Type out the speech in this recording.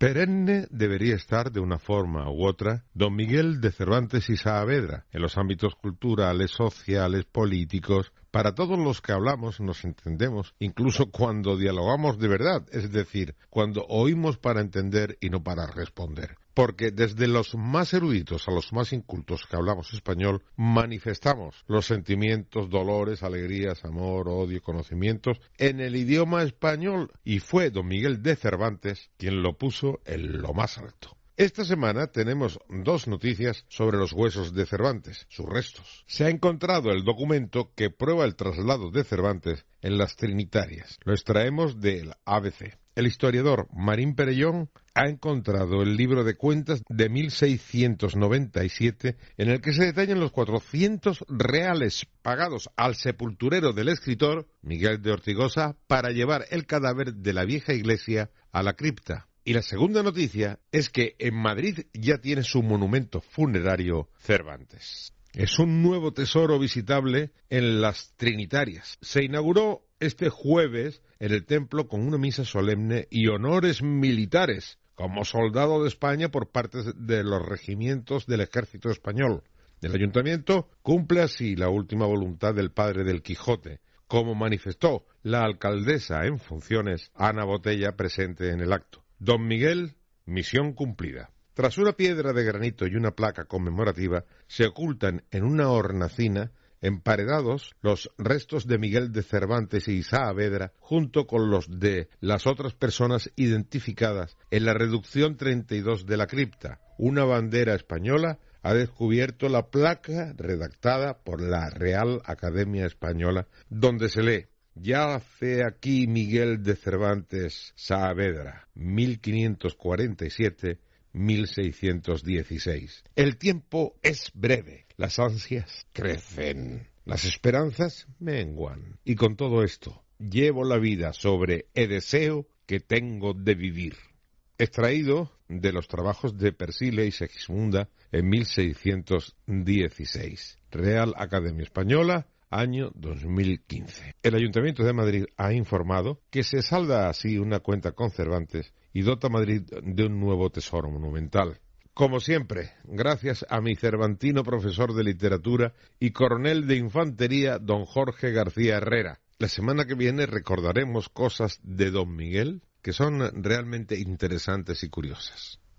Perenne debería estar, de una forma u otra, don Miguel de Cervantes y Saavedra, en los ámbitos culturales, sociales, políticos. Para todos los que hablamos nos entendemos, incluso cuando dialogamos de verdad, es decir, cuando oímos para entender y no para responder. Porque desde los más eruditos a los más incultos que hablamos español, manifestamos los sentimientos, dolores, alegrías, amor, odio, conocimientos en el idioma español, y fue don Miguel de Cervantes quien lo puso en lo más alto. Esta semana tenemos dos noticias sobre los huesos de Cervantes, sus restos. Se ha encontrado el documento que prueba el traslado de Cervantes en las Trinitarias. Lo extraemos del ABC. El historiador Marín Perellón ha encontrado el libro de cuentas de 1697 en el que se detallan los 400 reales pagados al sepulturero del escritor, Miguel de Ortigosa, para llevar el cadáver de la vieja iglesia a la cripta. Y la segunda noticia es que en Madrid ya tiene su monumento funerario Cervantes. Es un nuevo tesoro visitable en las Trinitarias. Se inauguró este jueves en el templo con una misa solemne y honores militares como soldado de España por parte de los regimientos del ejército español. El ayuntamiento cumple así la última voluntad del padre del Quijote, como manifestó la alcaldesa en funciones, Ana Botella, presente en el acto. Don Miguel, misión cumplida. Tras una piedra de granito y una placa conmemorativa, se ocultan en una hornacina, emparedados, los restos de Miguel de Cervantes y Saavedra, junto con los de las otras personas identificadas en la reducción 32 de la cripta. Una bandera española ha descubierto la placa redactada por la Real Academia Española, donde se lee: yace aquí Miguel de Cervantes Saavedra, 1547-1616. El tiempo es breve, las ansias crecen, las esperanzas menguan. Y con todo esto, llevo la vida sobre el deseo que tengo de vivir. Extraído de los trabajos de Persile y Segismunda en 1616. Real Academia Española, año 2015. El Ayuntamiento de Madrid ha informado que se salda así una cuenta con Cervantes y dota a Madrid de un nuevo tesoro monumental. Como siempre, gracias a mi cervantino profesor de literatura y coronel de infantería, don Jorge García Herrera. La semana que viene recordaremos cosas de don Miguel que son realmente interesantes y curiosas.